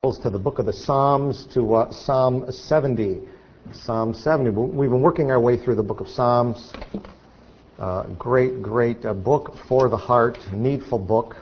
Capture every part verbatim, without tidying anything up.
to the book of the Psalms, to uh, Psalm seventy. Psalm seventy. We've been working our way through the book of Psalms. Uh, great, great uh, book for the heart, needful book.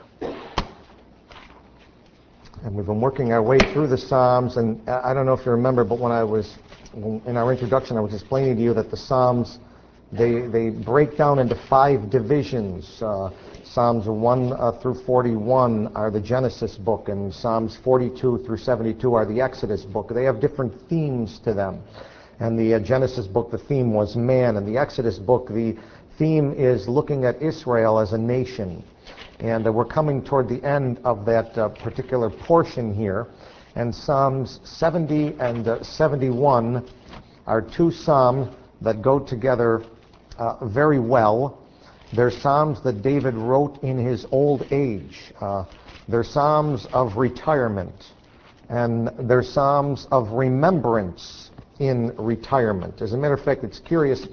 And we've been working our way through the Psalms, and I don't know if you remember, but when I was, in our introduction, I was explaining to you that the Psalms, they, they break down into five divisions. Uh, Psalms one uh, through forty-one are the Genesis book, and Psalms forty-two through seventy-two are the Exodus book. They have different themes to them. And the uh, Genesis book, the theme was man, and the Exodus book, the theme is looking at Israel as a nation. And uh, we're coming toward the end of that uh, particular portion here. And Psalms seventy and uh, seventy-one are two psalms that go together uh, very well. They're psalms that David wrote in his old age. Uh, they're psalms of retirement. And they're psalms of remembrance in retirement. As a matter of fact, it's curious.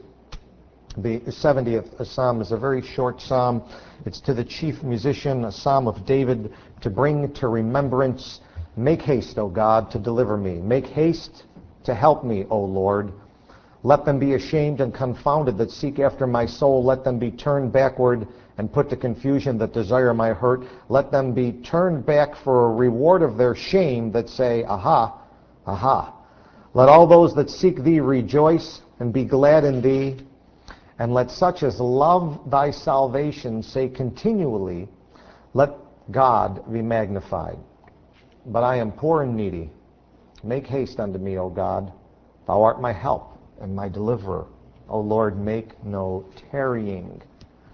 The seventieth psalm is a very short psalm. It's to the chief musician, a psalm of David, to bring to remembrance, make haste, O God, to deliver me. Make haste to help me, O Lord. Let them be ashamed and confounded that seek after my soul. Let them be turned backward and put to confusion that desire my hurt. Let them be turned back for a reward of their shame that say, aha, aha. Let all those that seek thee rejoice and be glad in thee. And let such as love thy salvation say continually, let God be magnified. But I am poor and needy. Make haste unto me, O God. Thou art my help and my deliverer. O Lord, make no tarrying.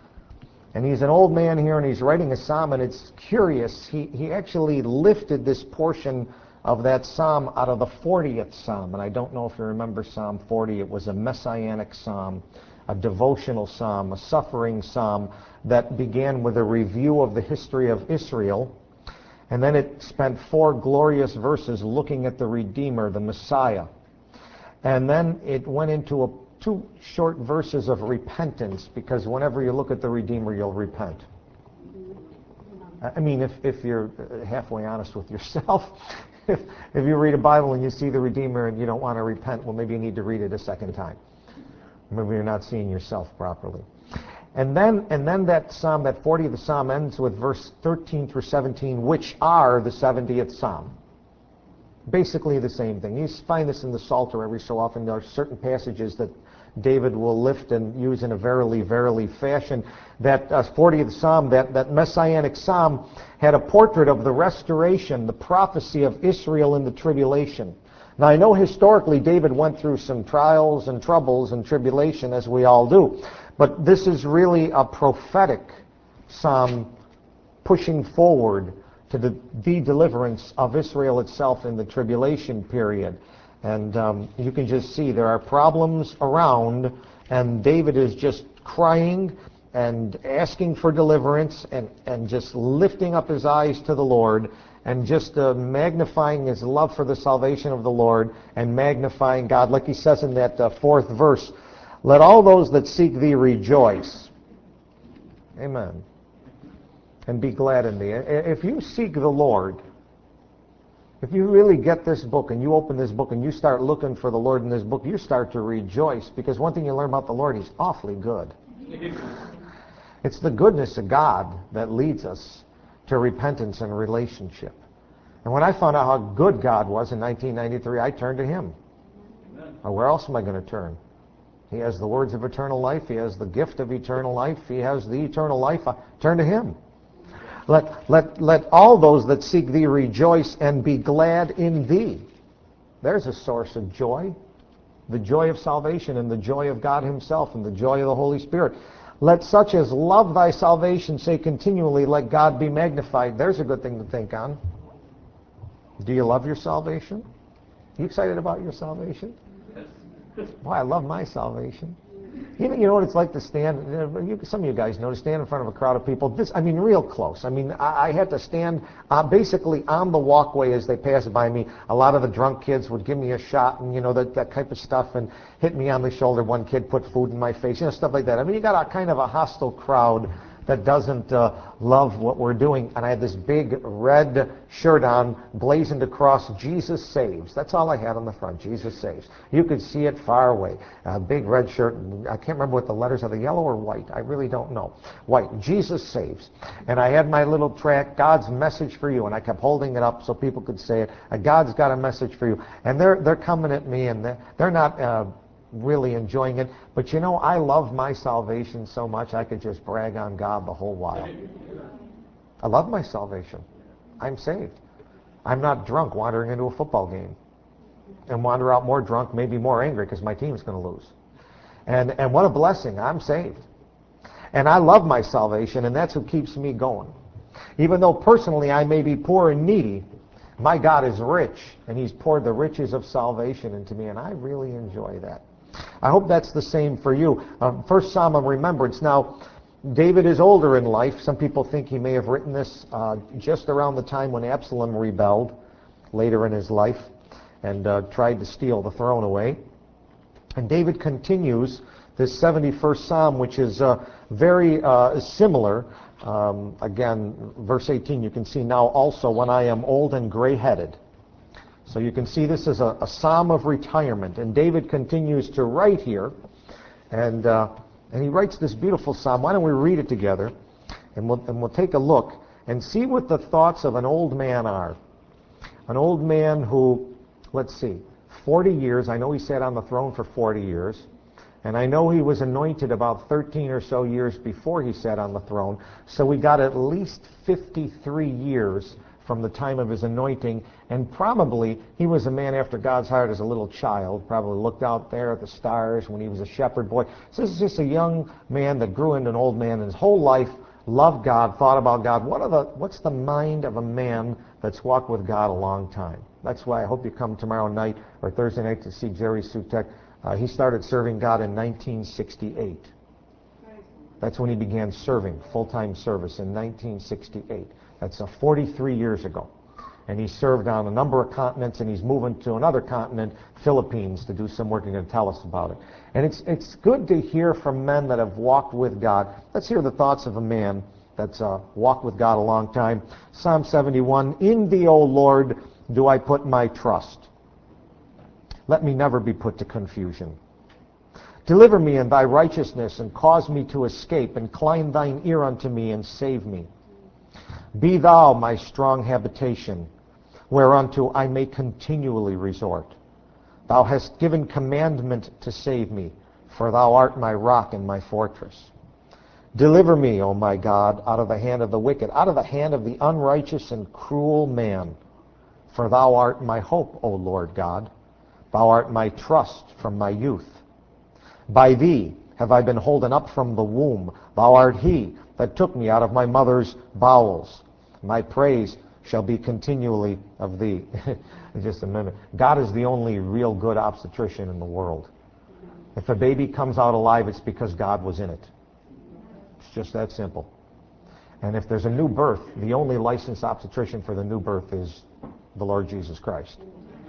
And he's an old man here, and he's writing a psalm, and it's curious. He, he actually lifted this portion of that psalm out of the fortieth psalm. And I don't know if you remember Psalm forty. It was a messianic psalm, a devotional psalm, a suffering psalm that began with a review of the history of Israel. And then it spent four glorious verses looking at the Redeemer, the Messiah. And then it went into a, two short verses of repentance, because whenever you look at the Redeemer, you'll repent. I mean, if, if you're halfway honest with yourself, if, if you read a Bible and you see the Redeemer and you don't want to repent, well, maybe you need to read it a second time. Maybe you're not seeing yourself properly. And then and then that psalm, that fortieth psalm, ends with verse thirteen through seventeen, which are the seventieth psalm. Basically the same thing. You find this in the Psalter every so often. There are certain passages that David will lift and use in a verily, verily fashion. That uh, fortieth psalm, that, that messianic psalm, had a portrait of the restoration, the prophecy of Israel in the tribulation. Now, I know historically David went through some trials and troubles and tribulation, as we all do. But this is really a prophetic psalm pushing forward to the, the deliverance of Israel itself in the tribulation period. And um, you can just see there are problems around, and David is just crying and asking for deliverance and, and just lifting up his eyes to the Lord, and just uh, magnifying his love for the salvation of the Lord, and magnifying God. Like he says in that uh, fourth verse, let all those that seek thee rejoice. Amen. And be glad in thee. If you seek the Lord, if you really get this book and you open this book and you start looking for the Lord in this book, you start to rejoice, because one thing you learn about the Lord, he's awfully good. It's the goodness of God that leads us to repentance and relationship. And when I found out how good God was in nineteen ninety-three, I turned to him. Now, where else am I going to turn? He has the words of eternal life. He has the gift of eternal life. He has the eternal life. I turn to him. Let, let, let all those that seek thee rejoice and be glad in thee. There's a source of joy. The joy of salvation and the joy of God himself and the joy of the Holy Spirit. Let such as love thy salvation say continually, let God be magnified. There's a good thing to think on. Do you love your salvation? Are you excited about your salvation? Yes. Boy, I love my salvation. You know, you know what it's like to stand, you, some of you guys know, to stand in front of a crowd of people. This, I mean, real close. I mean, I, I had to stand uh, basically on the walkway as they passed by me. A lot of the drunk kids would give me a shot and, you know, that, that type of stuff, and hit me on the shoulder. One kid put food in my face, you know, stuff like that. I mean, you got a kind of a hostile crowd that doesn't uh, love what we're doing. And I had this big red shirt on, blazoned across, Jesus Saves. That's all I had on the front, Jesus Saves. You could see it far away. A big red shirt. I can't remember what the letters are, the yellow or white. I really don't know. White, Jesus Saves. And I had my little tract, God's message for you. And I kept holding it up so people could say it. Uh, God's got a message for you. And they're, they're coming at me, and they're, they're not... Uh, really enjoying it. But you know, I love my salvation so much I could just brag on God the whole while. I love my salvation. I'm saved. I'm not drunk wandering into a football game and wander out more drunk, maybe more angry because my team's going to lose. And and what a blessing. I'm saved. And I love my salvation, and that's what keeps me going. Even though personally I may be poor and needy, my God is rich, and He's poured the riches of salvation into me, and I really enjoy that. I hope that's the same for you. Uh, first Psalm of Remembrance. Now, David is older in life. Some people think he may have written this uh, just around the time when Absalom rebelled later in his life and uh, tried to steal the throne away. And David continues this seventy-first Psalm, which is uh, very uh, similar. Um, again, verse eighteen, you can see, now also when I am old and gray-headed. So you can see this is a, a psalm of retirement. And David continues to write here. And uh, and he writes this beautiful psalm. Why don't we read it together? And we'll, and we'll take a look and see what the thoughts of an old man are. An old man who, let's see, forty years. I know he sat on the throne for forty years. And I know he was anointed about thirteen or so years before he sat on the throne. So we got at least fifty-three years from the time of his anointing, and probably he was a man after God's heart as a little child, probably looked out there at the stars when he was a shepherd boy. So this is just a young man that grew into an old man, and his whole life loved God, thought about God. What are the, what's the mind of a man that's walked with God a long time? That's why I hope you come tomorrow night or Thursday night to see Jerry Sutek. Uh, he started serving God in nineteen sixty-eight. That's when he began serving, full-time service in nineteen sixty-eight. That's uh, forty-three years ago. And he served on a number of continents, and he's moving to another continent, Philippines, to do some work. He's going to tell us about it. And it's it's good to hear from men that have walked with God. Let's hear the thoughts of a man that's uh, walked with God a long time. Psalm seventy-one, in thee, O Lord, do I put my trust. Let me never be put to confusion. Deliver me in thy righteousness, and cause me to escape. Incline thine ear unto me, and save me. Be thou my strong habitation, whereunto I may continually resort. Thou hast given commandment to save me, for thou art my rock and my fortress. Deliver me, O my God, out of the hand of the wicked, out of the hand of the unrighteous and cruel man. For thou art my hope, O Lord God. Thou art my trust from my youth. By thee have I been holden up from the womb. Thou art he that took me out of my mother's bowels. My praise shall be continually of thee. Just a minute. God is the only real good obstetrician in the world. If a baby comes out alive, it's because God was in it. It's just that simple. And if there's a new birth, the only licensed obstetrician for the new birth is the Lord Jesus Christ.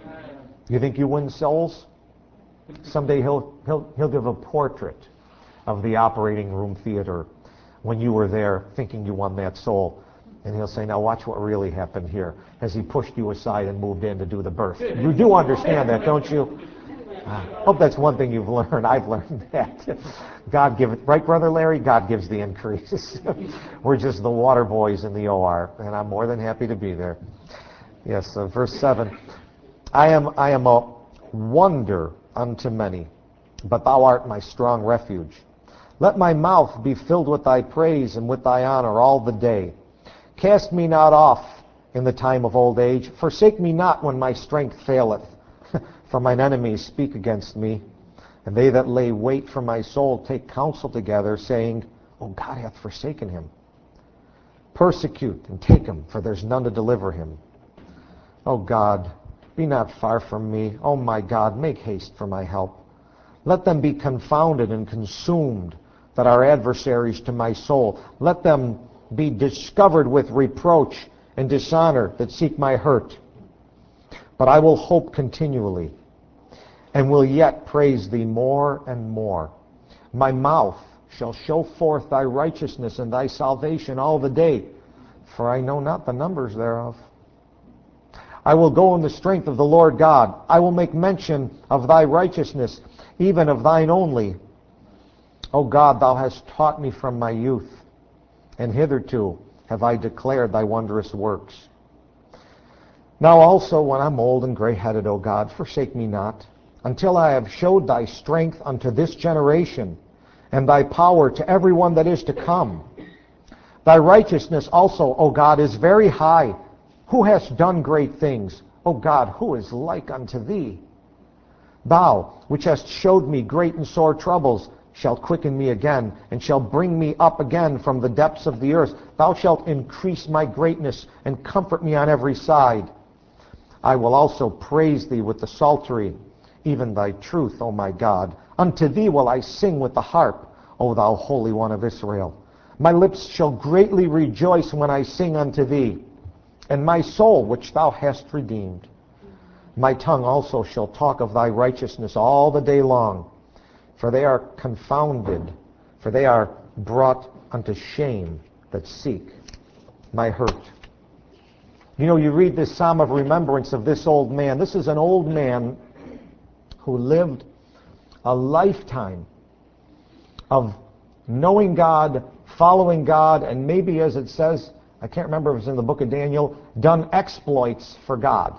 You think you win souls? Someday he'll, he'll, he'll give a portrait of the operating room theater when you were there thinking you won that soul. And he'll say, now watch what really happened here as he pushed you aside and moved in to do the birth. You do understand that, don't you? I hope that's one thing you've learned. I've learned that. God gives, right, Brother Larry? God gives the increase. We're just the water boys in the O R, and I'm more than happy to be there. Yes, so verse seven. I am, I am a wonder unto many, but thou art my strong refuge. Let my mouth be filled with thy praise and with thy honor all the day. Cast me not off in the time of old age. Forsake me not when my strength faileth. For mine enemies speak against me, and they that lay wait for my soul take counsel together, saying, O God hath forsaken him. Persecute and take him, for there's none to deliver him. O God, be not far from me. O my God, make haste for my help. Let them be confounded and consumed that are adversaries to my soul. Let them be discovered with reproach and dishonor that seek my hurt. But I will hope continually, and will yet praise thee more and more. My mouth shall show forth thy righteousness and thy salvation all the day, for I know not the numbers thereof. I will go in the strength of the Lord God. I will make mention of thy righteousness, even of thine only. O God, thou hast taught me from my youth, and hitherto have I declared thy wondrous works. Now also, when I'm old and gray-headed, O God, forsake me not, until I have showed thy strength unto this generation, and thy power to everyone that is to come. Thy righteousness also, O God, is very high. Who hast done great things? O God, who is like unto thee? Thou, which hast showed me great and sore troubles, shalt quicken me again, and shalt bring me up again from the depths of the earth. Thou shalt increase my greatness, and comfort me on every side. I will also praise thee with the psaltery, even thy truth, O my God. Unto thee will I sing with the harp, O thou Holy One of Israel. My lips shall greatly rejoice when I sing unto thee, and my soul which thou hast redeemed. My tongue also shall talk of thy righteousness all the day long, for they are confounded, for they are brought unto shame that seek my hurt. You know, you read this psalm of remembrance of this old man. This is an old man who lived a lifetime of knowing God, following God, and maybe, as it says, I can't remember if it was in the book of Daniel, done exploits for God.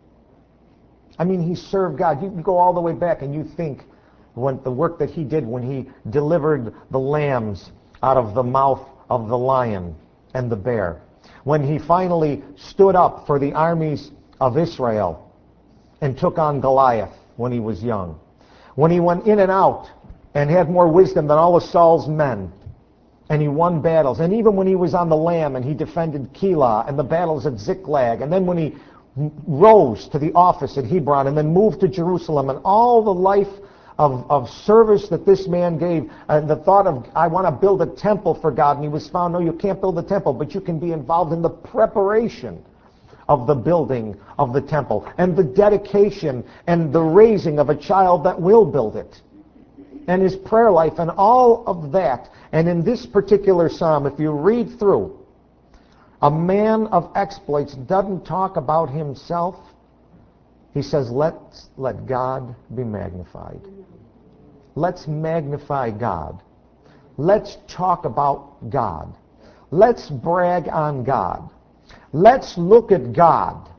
I mean, he served God. You can go all the way back and you think when the work that he did when he delivered the lambs out of the mouth of the lion and the bear. When he finally stood up for the armies of Israel and took on Goliath when he was young. When he went in and out and had more wisdom than all of Saul's men. And he won battles. And even when he was on the lam and he defended Keilah and the battles at Ziklag. And then when he rose to the office at Hebron and then moved to Jerusalem. And all the life of, of service that this man gave. And the thought of, I want to build a temple for God. And he was found, no, you can't build a temple. But you can be involved in the preparation of the building of the temple. And the dedication and the raising of a child that will build it. And his prayer life and all of that. And in this particular psalm, if you read through, a man of exploits doesn't talk about himself. He says, let's let God be magnified. Let's magnify God. Let's talk about God. Let's brag on God. Let's look at God.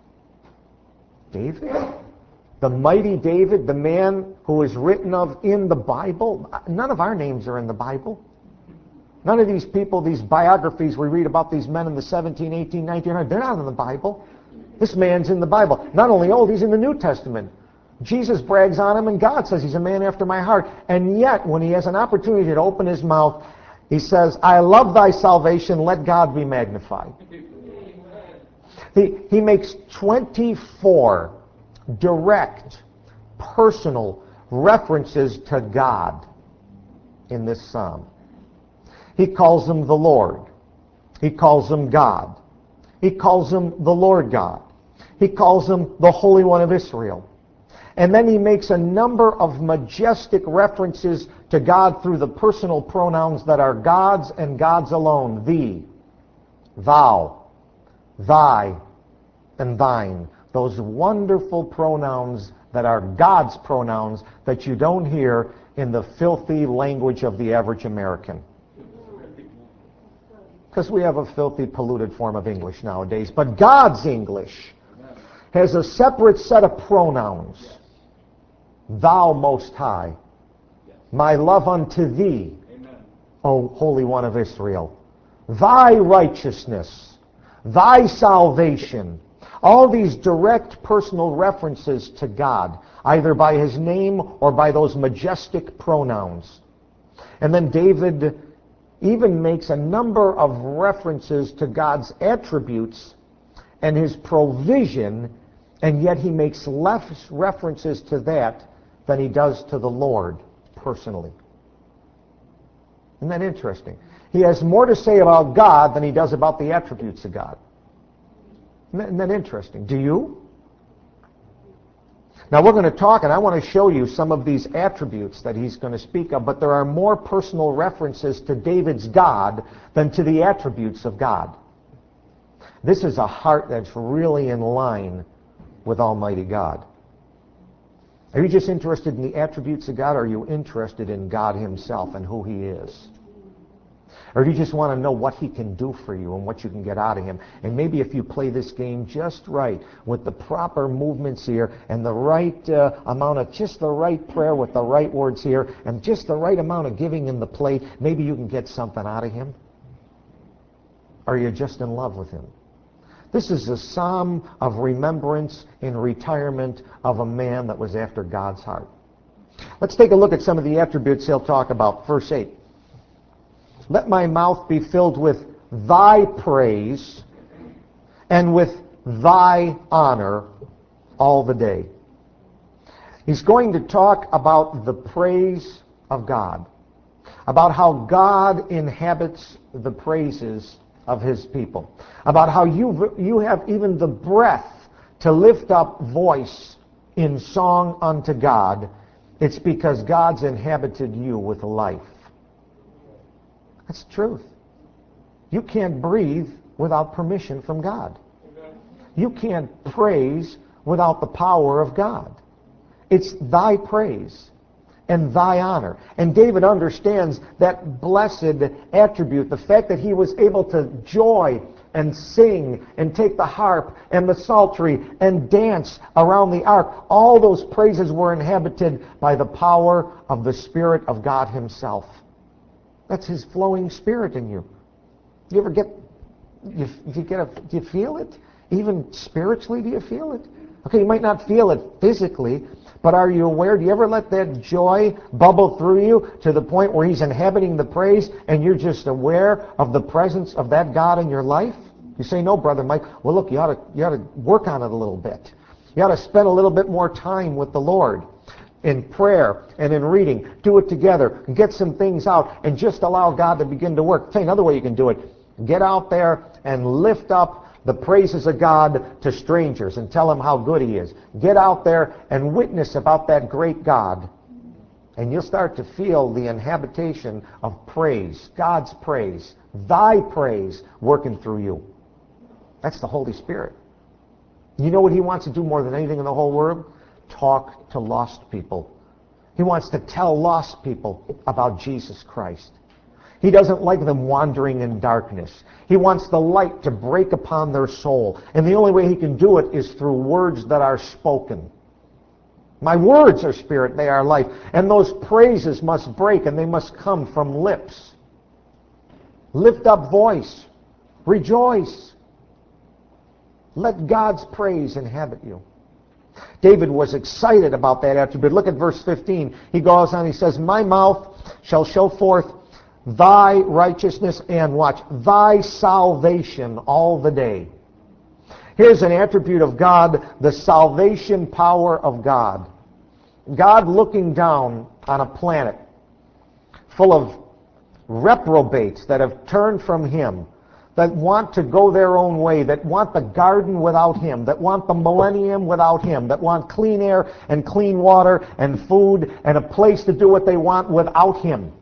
David? The mighty David, the man who is written of in the Bible. None of our names are in the Bible. None of these people, these biographies we read about these men in the seventeen, eighteen, nineteen hundreds, they're not in the Bible. This man's in the Bible. Not only old, he's in the New Testament. Jesus brags on him, and God says he's a man after my heart. And yet, when he has an opportunity to open his mouth, he says, I love thy salvation, let God be magnified. He, he makes twenty-four direct, personal references to God in this psalm. He calls him the Lord. He calls him God. He calls him the Lord God. He calls him the Holy One of Israel. And then he makes a number of majestic references to God through the personal pronouns that are God's and God's alone. Thee, thou, thy, and thine. Those wonderful pronouns that are God's pronouns that you don't hear in the filthy language of the average American. Because we have a filthy, polluted form of English nowadays. But God's English has a separate set of pronouns. Thou Most High, my love unto thee, O Holy One of Israel, thy righteousness, thy salvation. All these direct personal references to God, either by his name or by those majestic pronouns. And then David even makes a number of references to God's attributes and his provision, and yet he makes less references to that than he does to the Lord personally. Isn't that interesting? He has more to say about God than he does about the attributes of God. Isn't that interesting? Do you? Now we're going to talk, and I want to show you some of these attributes that he's going to speak of, but there are more personal references to David's God than to the attributes of God. This is a heart that's really in line with Almighty God. Are you just interested in the attributes of God, or are you interested in God himself and who he is? Or do you just want to know what he can do for you and what you can get out of him? And maybe if you play this game just right, with the proper movements here, and the right uh, amount of, just the right prayer with the right words here, and just the right amount of giving in the plate, maybe you can get something out of him? Or are you just in love with him? This is a psalm of remembrance in retirement of a man that was after God's heart. Let's take a look at some of the attributes he'll talk about. Verse eight. Let my mouth be filled with thy praise and with thy honor all the day. He's going to talk about the praise of God, about how God inhabits the praises of his people, about how you you have even the breath to lift up voice in song unto God. It's because God's inhabited you with life. That's the truth. You can't breathe without permission from God. You can't praise without the power of God. It's thy praise and thy honor. And David understands that blessed attribute, the fact that he was able to joy and sing and take the harp and the psaltery and dance around the ark. All those praises were inhabited by the power of the Spirit of God himself. That's his flowing Spirit in you. You ever get, you, you get a, do you feel it? Even spiritually, do you feel it? Okay, you might not feel it physically, but are you aware? Do you ever let that joy bubble through you to the point where he's inhabiting the praise and you're just aware of the presence of that God in your life? You say, no, Brother Mike. Well, look, you ought to, you ought to work on it a little bit. You ought to spend a little bit more time with the Lord in prayer and in reading. Do it together. Get some things out and just allow God to begin to work. I'll tell you another way you can do it. Get out there and lift up the praises of God to strangers and tell them how good he is. Get out there and witness about that great God. And you'll start to feel the inhabitation of praise, God's praise, thy praise working through you. That's the Holy Spirit. You know what he wants to do more than anything in the whole world? Talk to lost people. He wants to tell lost people about Jesus Christ. He doesn't like them wandering in darkness. He wants the light to break upon their soul. And the only way he can do it is through words that are spoken. My words are spirit, they are life. And those praises must break, and they must come from lips. Lift up voice. Rejoice. Let God's praise inhabit you. David was excited about that attribute. Look at verse fifteen. He goes on, he says, my mouth shall show forth thy righteousness, and watch, thy salvation all the day. Here's an attribute of God, the salvation power of God. God looking down on a planet full of reprobates that have turned from him, that want to go their own way, that want the garden without him, that want the millennium without him, that want clean air and clean water and food and a place to do what they want without him.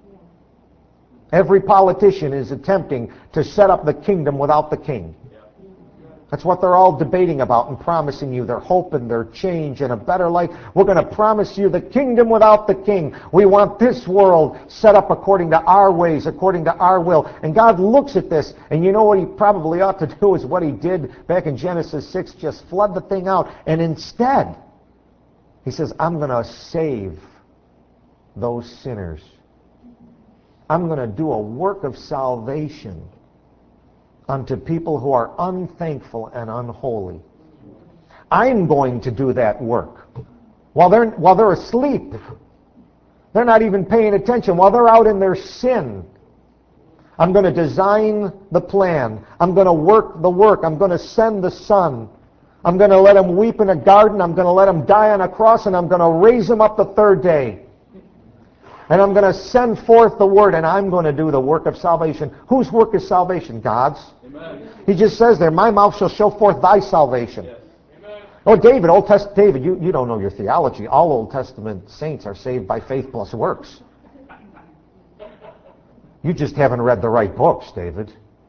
Every politician is attempting to set up the kingdom without the king. That's what they're all debating about and promising you. Their hope and their change and a better life. We're going to promise you the kingdom without the king. We want this world set up according to our ways, according to our will. And God looks at this, and you know what he probably ought to do is what he did back in Genesis six, just flood the thing out. And instead, he says, I'm going to save those sinners. I'm going to do a work of salvation unto people who are unthankful and unholy. I'm going to do that work. While they're, while they're asleep, they're not even paying attention. While they're out in their sin, I'm going to design the plan. I'm going to work the work. I'm going to send the Son. I'm going to let him weep in a garden. I'm going to let him die on a cross, and I'm going to raise him up the third day. And I'm going to send forth the word, and I'm going to do the work of salvation. Whose work is salvation? God's. Amen. He just says there, my mouth shall show forth thy salvation. Yes. Oh, David, Old Testament, David, you, you don't know your theology. All Old Testament saints are saved by faith plus works. You just haven't read the right books, David.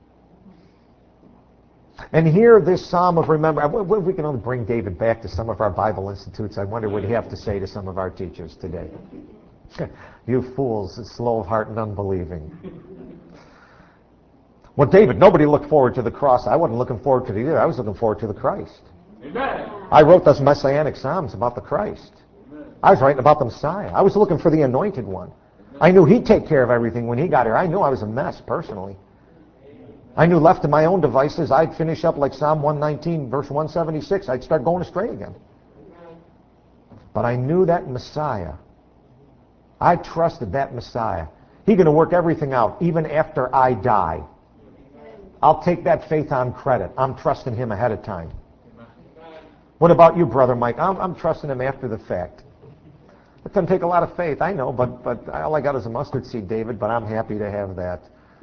And here, this Psalm of Remember, if we can only bring David back to some of our Bible institutes, I wonder what he'd have to say to some of our teachers today. You fools, slow of heart and unbelieving. Well, David, nobody looked forward to the cross. I wasn't looking forward to it either. I was looking forward to the Christ. Amen. I wrote those messianic psalms about the Christ. Amen. I was writing about the Messiah. I was looking for the anointed one. Amen. I knew he'd take care of everything when he got here. I knew I was a mess personally. I knew left to my own devices, I'd finish up like Psalm one nineteen, verse one seventy-six. I'd start going astray again. But I knew that Messiah. I trusted that Messiah. He's going to work everything out, even after I die. I'll take that faith on credit. I'm trusting him ahead of time. What about you, Brother Mike? I'm, I'm trusting him after the fact. It doesn't take a lot of faith, I know, but, but all I got is a mustard seed, David, but I'm happy to have that.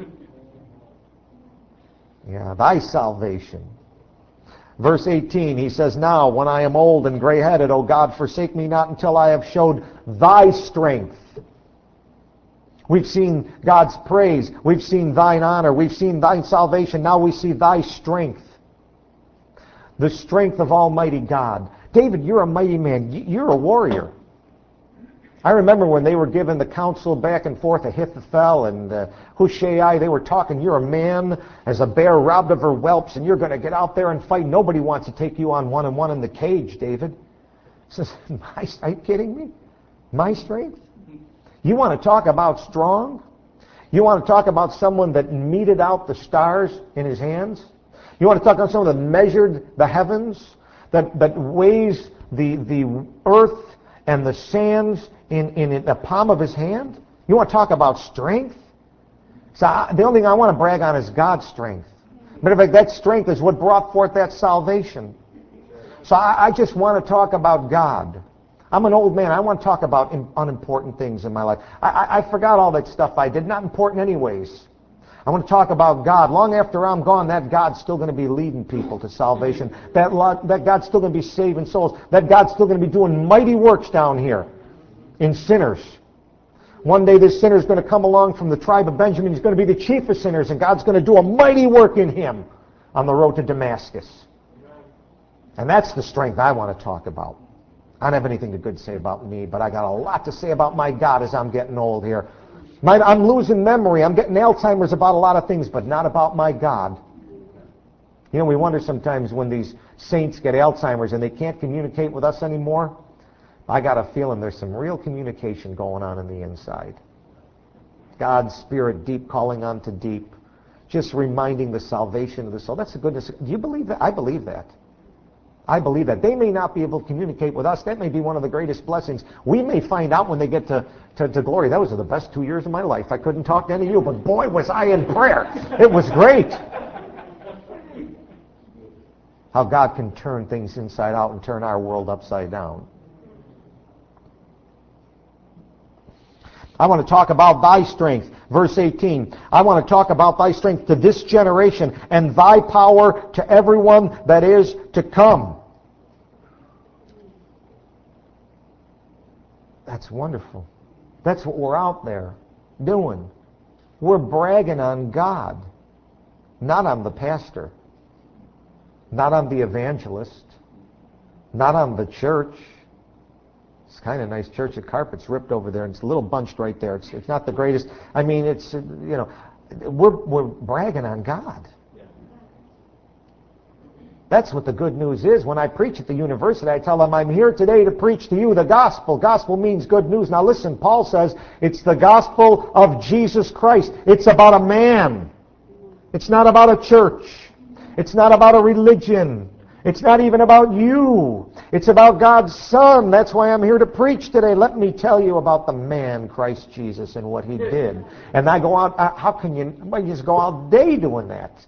Yeah, thy salvation. Verse eighteen, he says, now, when I am old and gray-headed, O God, forsake me not until I have showed thy strength. We've seen God's praise. We've seen thine honor. We've seen thine salvation. Now we see thy strength. The strength of Almighty God. David, you're a mighty man. You're a warrior. I remember when they were given the counsel back and forth, Ahithophel and uh, Hushai, they were talking, you're a man as a bear robbed of her whelps, and you're going to get out there and fight. Nobody wants to take you on one-on-one in the cage, David. He says, My, are you kidding me? My strength? You want to talk about strong? You want to talk about someone that meted out the stars in his hands? You want to talk about someone that measured the heavens, that, that weighs the, the earth and the sands in, in the palm of his hand? You want to talk about strength? So I, the only thing I want to brag on is God's strength. But in fact, that strength is what brought forth that salvation. So I, I just want to talk about God. I'm an old man. I want to talk about in, unimportant things in my life. I, I, I forgot all that stuff I did. Not important anyways. I want to talk about God. Long after I'm gone, that God's still going to be leading people to salvation. That, that God's still going to be saving souls. That God's still going to be doing mighty works down here in sinners. One day this sinner's going to come along from the tribe of Benjamin. He's going to be the chief of sinners, and God's going to do a mighty work in him on the road to Damascus. And that's the strength I want to talk about. I don't have anything good to say about me, but I got a lot to say about my God as I'm getting old here. My, I'm losing memory. I'm getting Alzheimer's about a lot of things, but not about my God. You know, we wonder sometimes when these saints get Alzheimer's and they can't communicate with us anymore. I got a feeling there's some real communication going on in the inside. God's Spirit deep calling unto deep, just reminding the salvation of the soul. That's the goodness. Do you believe that? I believe that. I believe that. They may not be able to communicate with us. That may be one of the greatest blessings. We may find out when they get to, to, to glory. That was the best two years of my life. I couldn't talk to any of you, but boy, was I in prayer. It was great. How God can turn things inside out and turn our world upside down. I want to talk about thy strength. Verse eighteen. I want to talk about thy strength to this generation and thy power to everyone that is to come. That's wonderful. That's what we're out there doing. We're bragging on God, not on the pastor, not on the evangelist, not on the church. It's kind of nice church. The carpet's ripped over there, and it's a little bunched right there. It's, it's not the greatest. I mean, it's, you know, we're, we're bragging on God. That's what the good news is. When I preach at the university, I tell them, I'm here today to preach to you the gospel. Gospel means good news. Now listen, Paul says it's the gospel of Jesus Christ. It's about a man. It's not about a church. It's not about a religion. It's not even about you. It's about God's Son. That's why I'm here to preach today. Let me tell you about the man, Christ Jesus, and what he did. And I go out, uh, how can you, well, you just go all day doing that.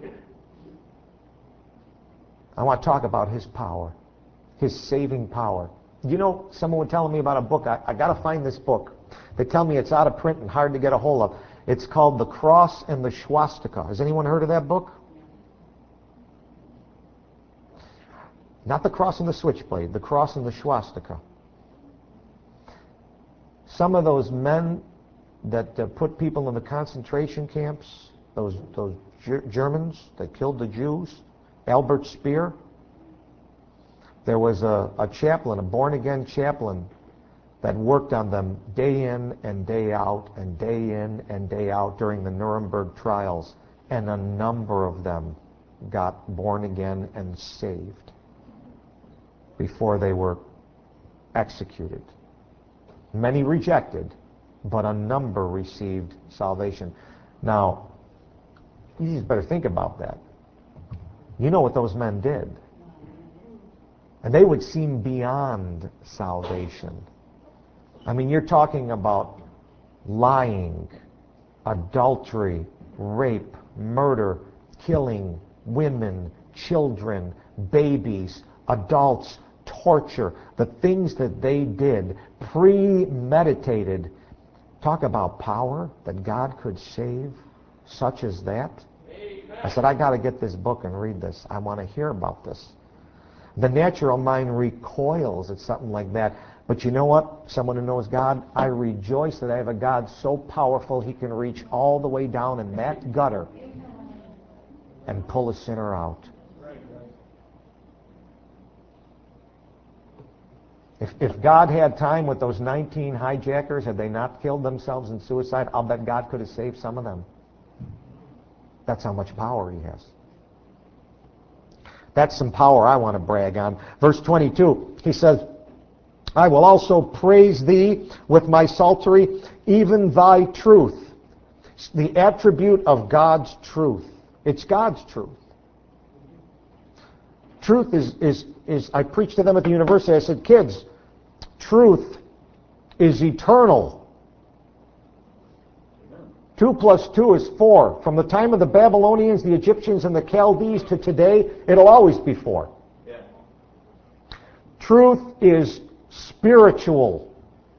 I want to talk about his power, his saving power. You know, someone was telling me about a book. I, I got to find this book. They tell me it's out of print and hard to get a hold of. It's called The Cross and the Swastika. Has anyone heard of that book? Not the cross and the switchblade, the cross and the swastika. Some of those men that uh, put people in the concentration camps, those, those Ger- Germans that killed the Jews, Albert Speer, there was a, a chaplain, a born-again chaplain, that worked on them day in and day out and day in and day out during the Nuremberg trials, and a number of them got born again and saved before they were executed. Many rejected, but a number received salvation. Now, you just better think about that. You know what those men did. And they would seem beyond salvation. I mean, you're talking about lying, adultery, rape, murder, killing women, children, babies, adults, torture, the things that they did, premeditated. Talk about power that God could save such as that. Amen. I said, I got to get this book and read this. I want to hear about this. The natural mind recoils at something like that. But you know what? Someone who knows God, I rejoice that I have a God so powerful he can reach all the way down in that gutter and pull a sinner out. If, if God had time with those nineteen hijackers, had they not killed themselves in suicide, I'll bet God could have saved some of them. That's how much power he has. That's some power I want to brag on. Verse twenty-two, he says, I will also praise thee with my psaltery, even thy truth. The attribute of God's truth. It's God's truth. Truth is, is, is, I preached to them at the university, I said, kids, truth is eternal. Two plus two is four. From the time of the Babylonians, the Egyptians, and the Chaldees to today, it'll always be four. Yeah. Truth is spiritual.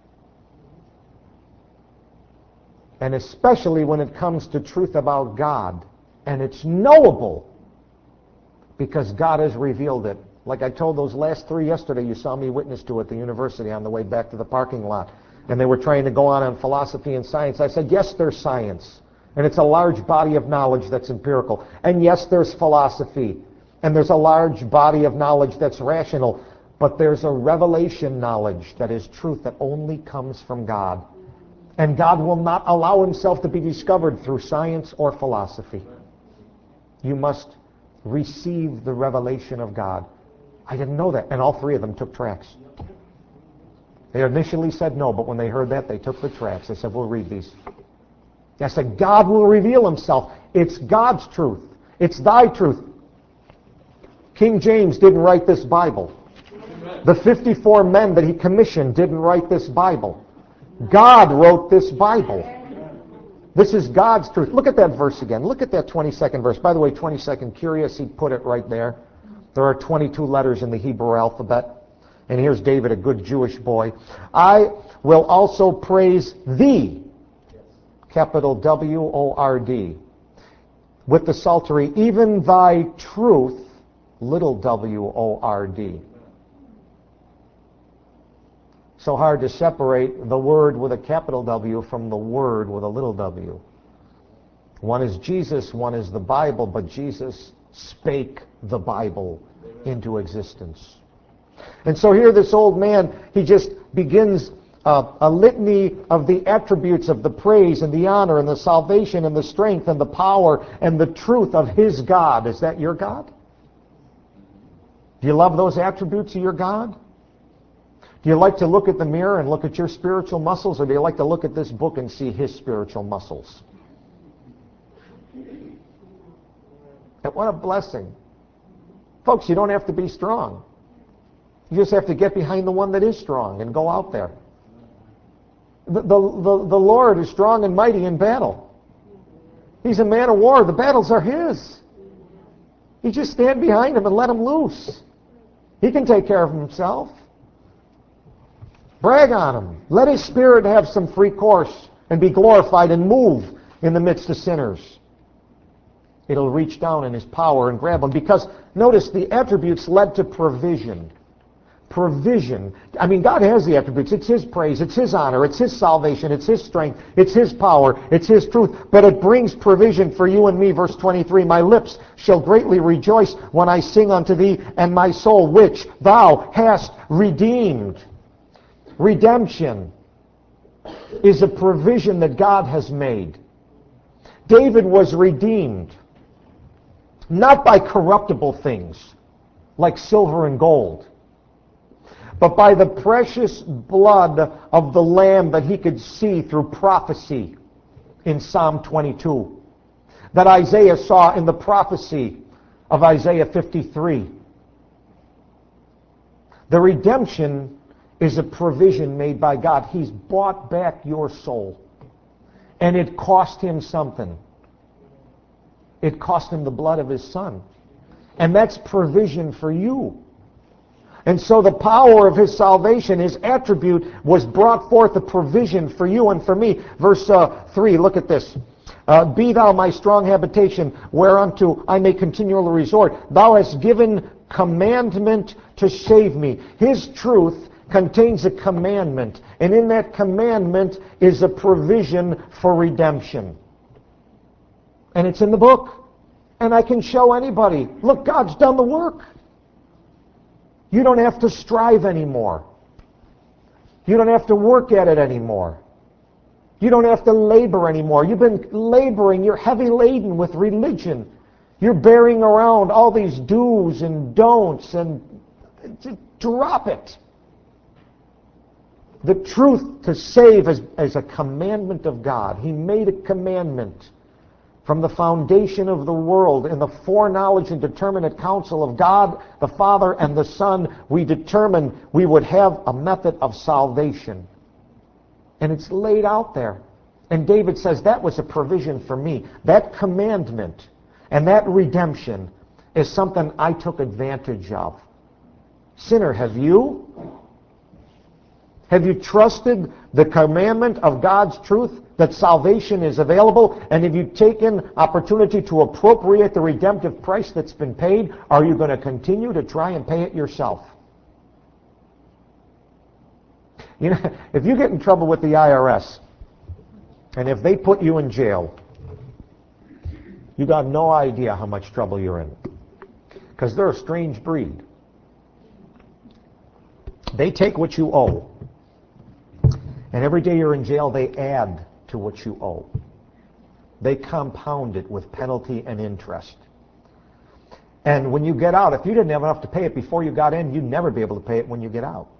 And especially when it comes to truth about God. And it's knowable because God has revealed it. Like I told those last three yesterday, you saw me witness to at the university on the way back to the parking lot. And they were trying to go on on philosophy and science. I said, yes, there's science. And it's a large body of knowledge that's empirical. And yes, there's philosophy. And there's a large body of knowledge that's rational. But there's a revelation knowledge that is truth that only comes from God. And God will not allow himself to be discovered through science or philosophy. You must receive the revelation of God. I didn't know that. And all three of them took tracts. They initially said no, but when they heard that, they took the tracts. They said, we'll read these. I said, God will reveal himself. It's God's truth. It's thy truth. King James didn't write this Bible. The fifty-four men that he commissioned didn't write this Bible. God wrote this Bible. This is God's truth. Look at that verse again. Look at that twenty-second verse. By the way, twenty-second, curious, he put it right there. There are twenty-two letters in the Hebrew alphabet. And here's David, a good Jewish boy. I will also praise thee, capital W O R D, with the psaltery, even thy truth, little w O R D. So hard to separate the word with a capital W from the word with a little w. One is Jesus, one is the Bible, but Jesus spake the Bible into existence. And so here this old man, he just begins uh, a litany of the attributes of the praise and the honor and the salvation and the strength and the power and the truth of his God. Is that your God? Do you love those attributes of your God? Do you like to look at the mirror and look at your spiritual muscles, or do you like to look at this book and see his spiritual muscles? And what a blessing. Folks, you don't have to be strong. You just have to get behind the one that is strong and go out there. The, the, the, the Lord is strong and mighty in battle. He's a man of war. The battles are his. You just stand behind him and let him loose. He can take care of himself. Brag on him. Let his spirit have some free course and be glorified and move in the midst of sinners. it'll reach down in his power and grab them. Because, notice, the attributes led to provision. Provision. I mean, God has the attributes. It's his praise. It's his honor. It's his salvation. It's his strength. It's his power. It's his truth. But it brings provision for you and me. Verse twenty-three, my lips shall greatly rejoice when I sing unto thee, and my soul, which thou hast redeemed. Redemption is a provision that God has made. David was redeemed, not by corruptible things like silver and gold, but by the precious blood of the Lamb that he could see through prophecy in Psalm twenty-two, that Isaiah saw in the prophecy of Isaiah fifty-three. The redemption is a provision made by God. He's bought back your soul. And it cost him something. It cost him the blood of his son. And that's provision for you. And so the power of his salvation, his attribute, was brought forth a provision for you and for me. Verse uh, three, look at this. Uh, Be thou my strong habitation, whereunto I may continually resort. Thou hast given commandment to save me. His truth contains a commandment, and in that commandment is a provision for redemption. And it's in the book. And I can show anybody, look, God's done the work. You don't have to strive anymore. You don't have to work at it anymore. You don't have to labor anymore. You've been laboring, you're heavy laden with religion. You're bearing around all these do's and don'ts, and drop it. The truth to save is, is a commandment of God. He made a commandment from the foundation of the world. In the foreknowledge and determinate counsel of God, the Father, and the Son, we determined we would have a method of salvation. And it's laid out there. And David says, that was a provision for me. That commandment and that redemption is something I took advantage of. Sinner, have you? Have you trusted the commandment of God's truth that salvation is available? And have you taken opportunity to appropriate the redemptive price that's been paid? Are you going to continue to try and pay it yourself? You know, if you get in trouble with the I R S, and if they put you in jail, you got no idea how much trouble you're in. Because they're a strange breed. They take what you owe, and every day you're in jail, they add to what you owe. They compound it with penalty and interest. And when you get out, if you didn't have enough to pay it before you got in, you'd never be able to pay it when you get out.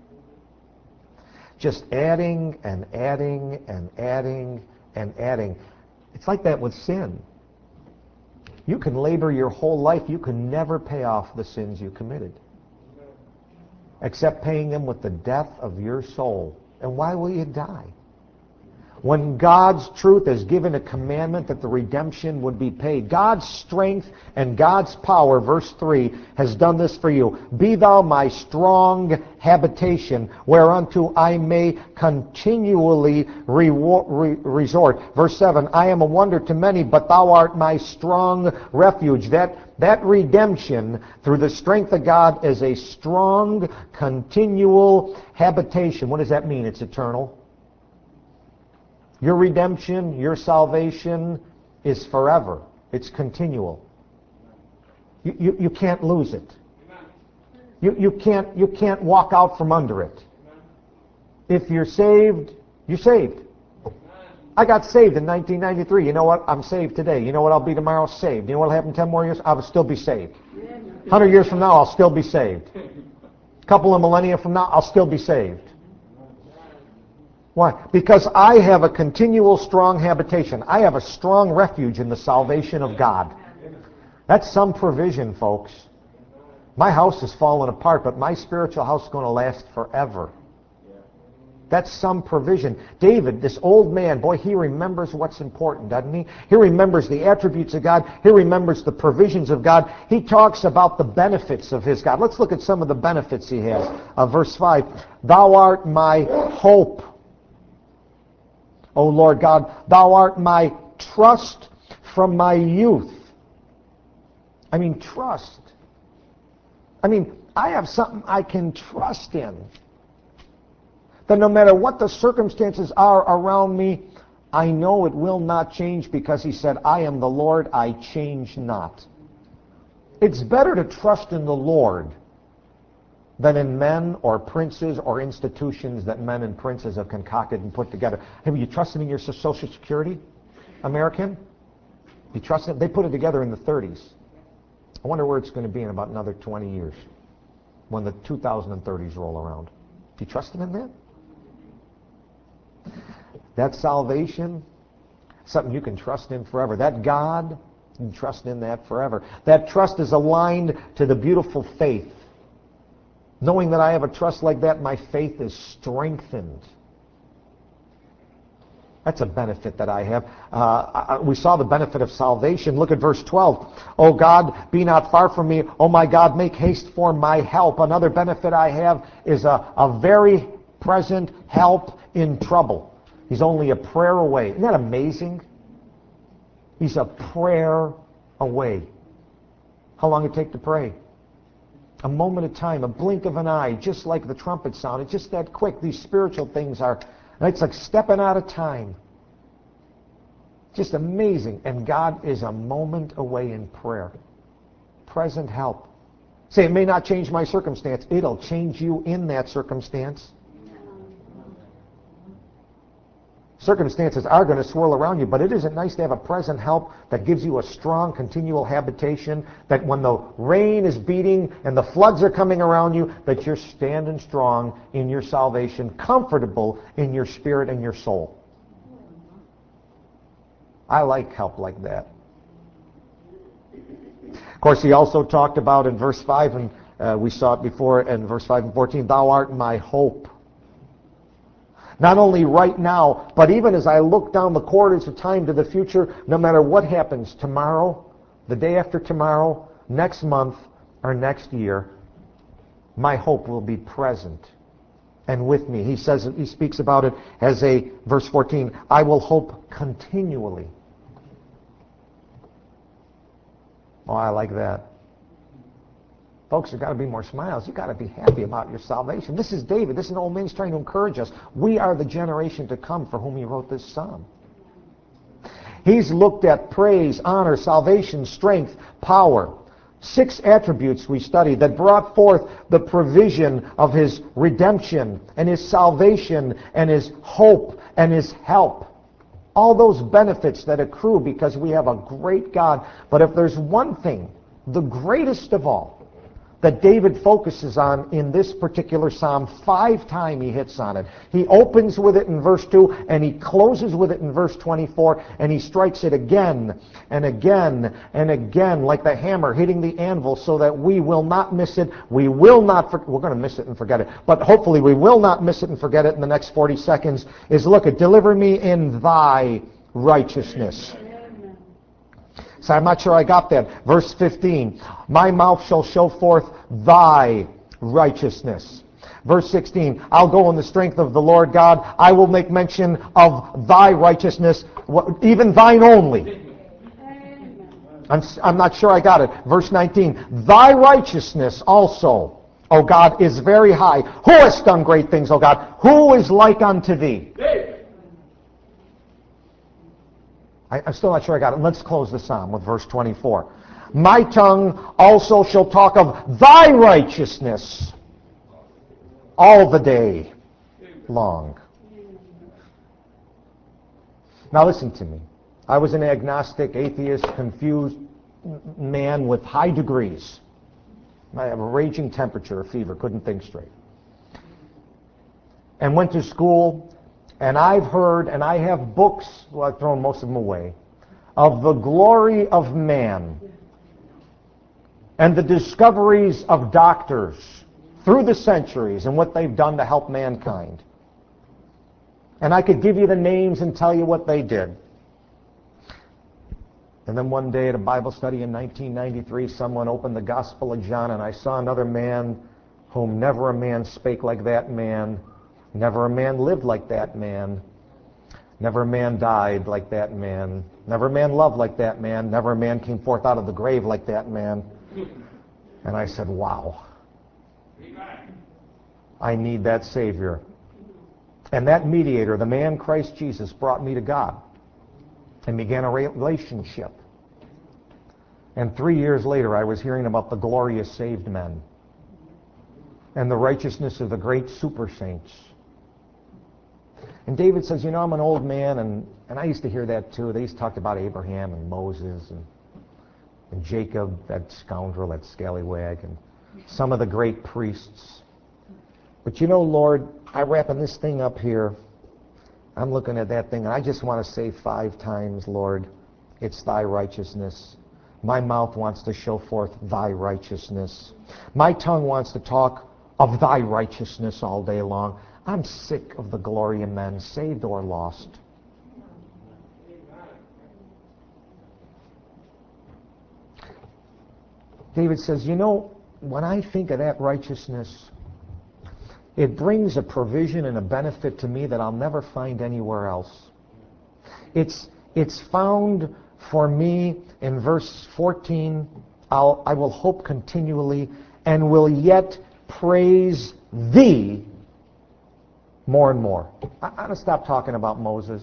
Just adding and adding and adding and adding. It's like that with sin. You can labor your whole life. You can never pay off the sins you committed, except paying them with the death of your soul. And why will you die? When God's truth has given a commandment that the redemption would be paid. God's strength and God's power, verse three, has done this for you. Be thou my strong habitation, whereunto I may continually rewar- re- resort. Verse seven, I am a wonder to many, but thou art my strong refuge. That, that redemption through the strength of God is a strong, continual habitation. What does that mean? It's eternal. Your redemption, your salvation is forever. It's continual. You, you, you can't lose it. You, you, can't, you can't walk out from under it. If you're saved, you're saved. I got saved in nineteen ninety-three. You know what? I'm saved today. You know what I'll be tomorrow? Saved. You know what'll happen in ten more years? I will still be saved. one hundred years from now, I'll still be saved. A couple of millennia from now, I'll still be saved. Why? Because I have a continual strong habitation. I have a strong refuge in the salvation of God. That's some provision, folks. My house is falling apart, but my spiritual house is going to last forever. That's some provision. David, this old man, boy, he remembers what's important, doesn't he? He remembers the attributes of God. He remembers the provisions of God. He talks about the benefits of his God. Let's look at some of the benefits he has. Uh, verse five, thou art my hope. O Lord God, thou art my trust from my youth. I mean, trust. I mean, I have something I can trust in. That no matter what the circumstances are around me, I know it will not change because he said, I am the Lord, I change not. It's better to trust in the Lord than in men or princes or institutions that men and princes have concocted and put together. Have you trusted in your Social Security, American? You trust it? They put it together in the thirties. I wonder where it's going to be in about another twenty years when the two thousand thirties roll around. Do you trust him in that? That salvation, something you can trust in forever. That God, you can trust in that forever. That trust is aligned to the beautiful faith. Knowing that I have a trust like that, my faith is strengthened. That's a benefit that I have. Uh, we saw the benefit of salvation. Look at verse twelve. Oh God, be not far from me. Oh my God, make haste for my help. Another benefit I have is a, a very present help in trouble. He's only a prayer away. Isn't that amazing? He's a prayer away. How long did it take to pray? A moment of time, a blink of an eye, just like the trumpet sound. It's just that quick. These spiritual things are, it's like stepping out of time. Just amazing. And God is a moment away in prayer. Present help. Say, it may not change my circumstance. It'll change you in that circumstance. Circumstances are going to swirl around you, but it isn't nice to have a present help that gives you a strong, continual habitation, that when the rain is beating and the floods are coming around you, that you're standing strong in your salvation, comfortable in your spirit and your soul. I like help like that. Of course, he also talked about in verse five, and uh, we saw it before in verse five and fourteen, thou art my hope. Not only right now, but even as I look down the corridors of time to the future, no matter what happens tomorrow, the day after tomorrow, next month, or next year, my hope will be present and with me. He says, he speaks about it as a, verse fourteen, I will hope continually. Oh, I like that. Folks, there's got to be more smiles. You've got to be happy about your salvation. This is David. This is an old man. He's trying to encourage us. We are the generation to come for whom he wrote this psalm. He's looked at praise, honor, salvation, strength, power. Six attributes we studied that brought forth the provision of his redemption and his salvation and his hope and his help. All those benefits that accrue because we have a great God. But if there's one thing, the greatest of all, that David focuses on in this particular psalm, five times he hits on it. He opens with it in verse two, and he closes with it in verse twenty-four, and he strikes it again and again and again, like the hammer hitting the anvil, so that we will not miss it. We will not, for- we're going to miss it and forget it, but hopefully we will not miss it and forget it in the next forty seconds, is look at, deliver me in thy righteousness. So I'm not sure I got that. Verse fifteen, my mouth shall show forth thy righteousness. Verse sixteen, I'll go in the strength of the Lord God. I will make mention of thy righteousness, even thine only. I'm, I'm not sure I got it. Verse nineteen, thy righteousness also, O God, is very high. Who has done great things, O God? Who is like unto thee? I, I'm still not sure I got it. Let's close the psalm with verse twenty-four. My tongue also shall talk of thy righteousness all the day long. Now listen to me. I was an agnostic, atheist, confused man with high degrees. I have a raging temperature, a fever, couldn't think straight. And went to school. And I've heard, and I have books, well, I've thrown most of them away, of the glory of man and the discoveries of doctors through the centuries and what they've done to help mankind. And I could give you the names and tell you what they did. And then one day at a Bible study in nineteen ninety-three, someone opened the Gospel of John, and I saw another man whom never a man spake like that man. Never a man lived like that man. Never a man died like that man. Never a man loved like that man. Never a man came forth out of the grave like that man. And I said, wow. I need that Savior. And that mediator, the man Christ Jesus, brought me to God and began a relationship. And three years later, I was hearing about the glorious saved men and the righteousness of the great super saints. And David says, you know, I'm an old man, and, and I used to hear that too. They used to talk about Abraham and Moses and, and Jacob, that scoundrel, that scallywag, and some of the great priests. But you know, Lord, I'm wrapping this thing up here. I'm looking at that thing, and I just want to say five times, Lord, it's thy righteousness. My mouth wants to show forth thy righteousness. My tongue wants to talk of thy righteousness all day long. I'm sick of the glory of men, saved or lost. David says, you know, when I think of that righteousness, it brings a provision and a benefit to me that I'll never find anywhere else. It's, it's found for me in verse fourteen, I'll, I will hope continually and will yet praise thee more and more. I, I'm going to stop talking about Moses.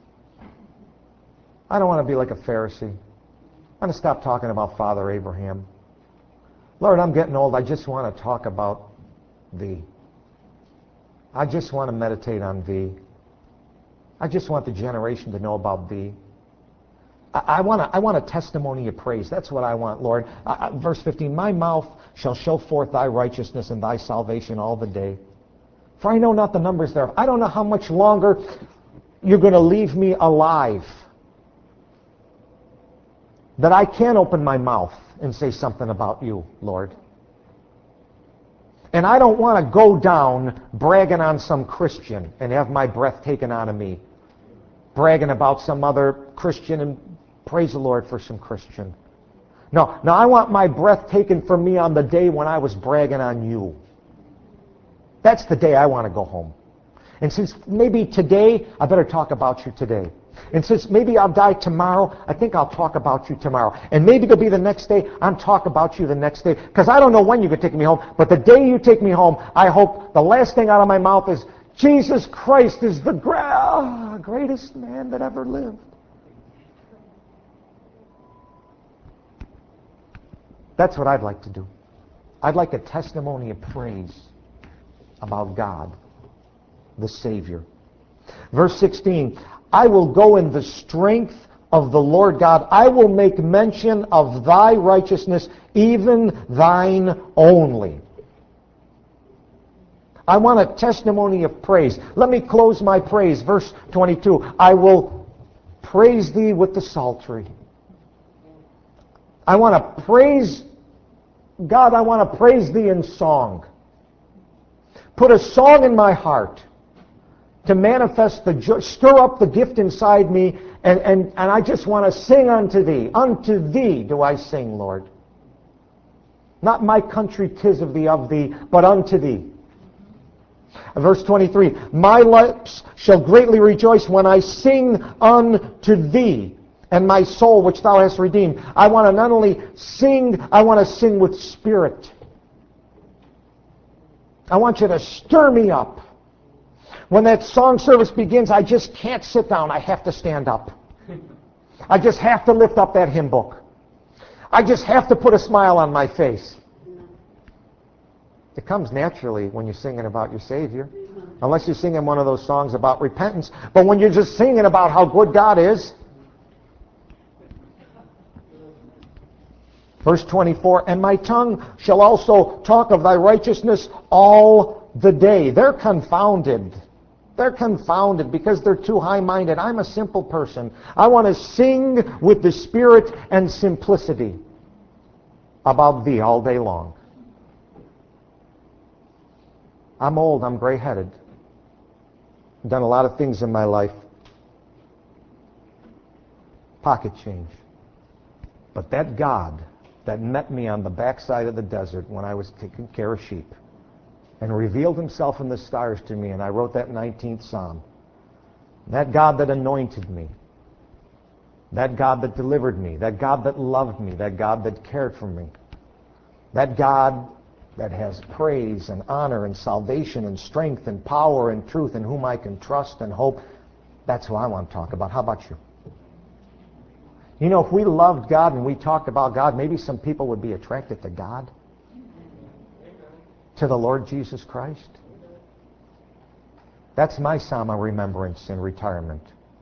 I don't want to be like a Pharisee. I'm going to stop talking about Father Abraham. Lord, I'm getting old. I just want to talk about thee. I just want to meditate on thee. I just want the generation to know about thee. I, I want a, I want a testimony of praise. That's what I want, Lord. Uh, verse fifteen, my mouth shall show forth thy righteousness and thy salvation all the day. For I know not the numbers thereof. I don't know how much longer you're going to leave me alive, that I can open my mouth and say something about you, Lord. And I don't want to go down bragging on some Christian and have my breath taken out of me, bragging about some other Christian, and praise the Lord for some Christian. No, no, I want my breath taken from me on the day when I was bragging on you. That's the day I want to go home. And since maybe today, I better talk about you today. And since maybe I'll die tomorrow, I think I'll talk about you tomorrow. And maybe it'll be the next day, I'll talk about you the next day. Because I don't know when you can take me home, but the day you take me home, I hope the last thing out of my mouth is, Jesus Christ is the gra- greatest man that ever lived. That's what I'd like to do. I'd like a testimony of praise about God, the Savior. Verse sixteen, I will go in the strength of the Lord God. I will make mention of thy righteousness, even thine only. I want a testimony of praise. Let me close my praise. Verse twenty-two, I will praise thee with the psaltery. I want to praise God. I want to praise thee in song. Put a song in my heart to manifest the joy, stir up the gift inside me, and, and, and I just want to sing unto thee. Unto thee do I sing, Lord. Not my country, 'tis of thee, of thee, but unto thee. Verse twenty-three, my lips shall greatly rejoice when I sing unto thee, and my soul which thou hast redeemed. I want to not only sing, I want to sing with spirit. I want you to stir me up. When that song service begins, I just can't sit down. I have to stand up. I just have to lift up that hymn book. I just have to put a smile on my face. It comes naturally when you're singing about your Savior. Unless you're singing one of those songs about repentance. But when you're just singing about how good God is. Verse twenty-four, and my tongue shall also talk of thy righteousness all the day. They're confounded. They're confounded because they're too high-minded. I'm a simple person. I want to sing with the spirit and simplicity about thee all day long. I'm old. I'm gray-headed. I've done a lot of things in my life. Pocket change. But that God that met me on the backside of the desert when I was taking care of sheep and revealed himself in the stars to me, and I wrote that nineteenth Psalm. That God that anointed me, that God that delivered me, that God that loved me, that God that cared for me, that God that has praise and honor and salvation and strength and power and truth, in whom I can trust and hope. That's who I want to talk about. How about you? You know, if we loved God and we talked about God, maybe some people would be attracted to God, to the Lord Jesus Christ. That's my psalm of remembrance in retirement.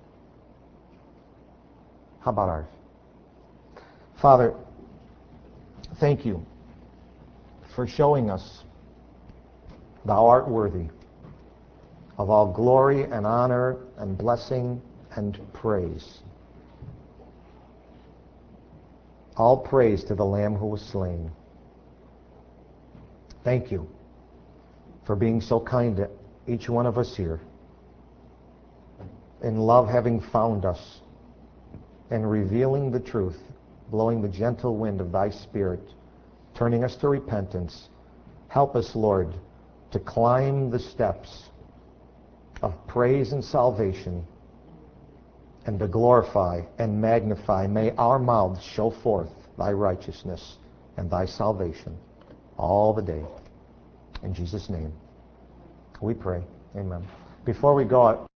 How about ours? Father, thank you for showing us thou art worthy of all glory and honor and blessing and praise. All praise to the Lamb who was slain. Thank you for being so kind to each one of us here. In love, having found us and revealing the truth, blowing the gentle wind of thy Spirit, turning us to repentance. Help us, Lord, to climb the steps of praise and salvation, and to glorify and magnify. May our mouths show forth thy righteousness and thy salvation all the day. In Jesus' name we pray. Amen. Before we go,